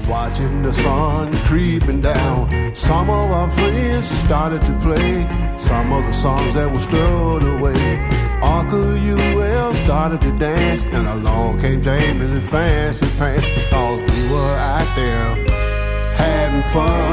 watching the sun creeping down. Some of our friends started to play some of the songs that were stowed away. Uncle UL started to dance, and along came James in his fancy pants, 'cause we were out there having fun.